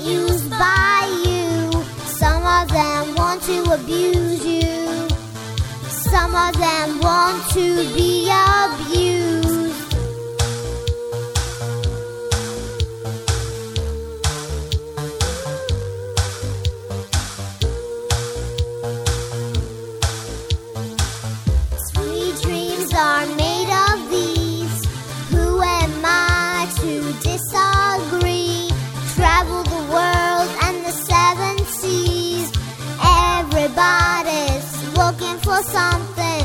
used by you. Some of them want to abuse you. Some of them want to be abused. Sweet dreams are made of these. Who am I to disagree? Travel the world and the seven seas. Everybody's looking for something.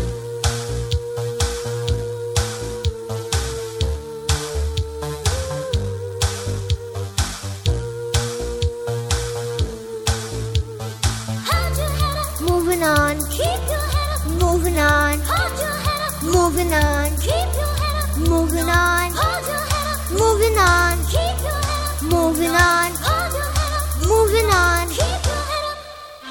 Hold your head up, Moving on, keep your head up. moving on, Hold your head up, moving on, keep your head up. moving on, Hold your head up, moving on, keep your head up. moving on, Hold your head up, moving on. keep your head up.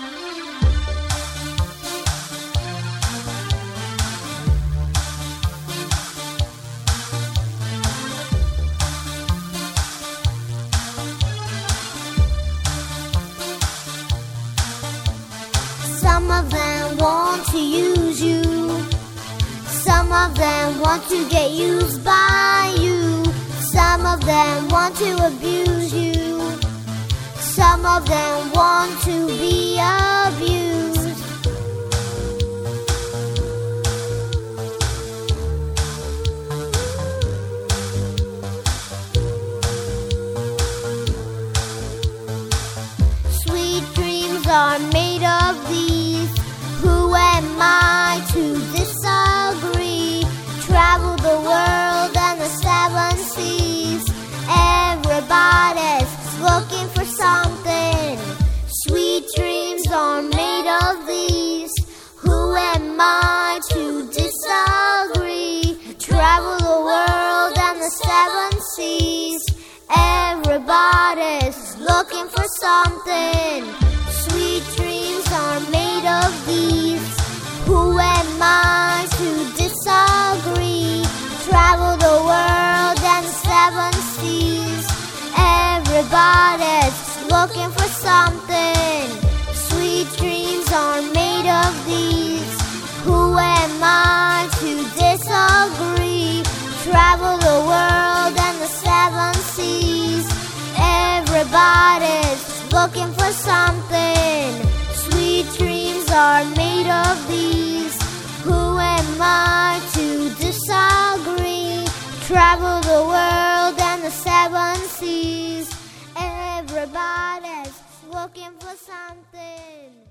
Some of them want to use you. Some of them want to get used by you. Some of them want to abuse you. Some of them want to be abused. Sweet dreams are made of these. Who am I to disagree? Travel the world and the seven seas. Everybody's looking for something. Sweet dreams are made of these. Who am I to disagree? Travel the world and the seven seas. Everybody's looking for something. Sweet dreams are made of these. Who am I to disagree? Travel the world and the seven seas. Everybody's looking for something. Sweet dreams are made of these. Who am I to disagree? Travel the world and the seven seas. Everybody's looking for something. Sweet dreams are made of these. Who am I to disagree? Travel the world and the seven seas. Everybody's looking for something.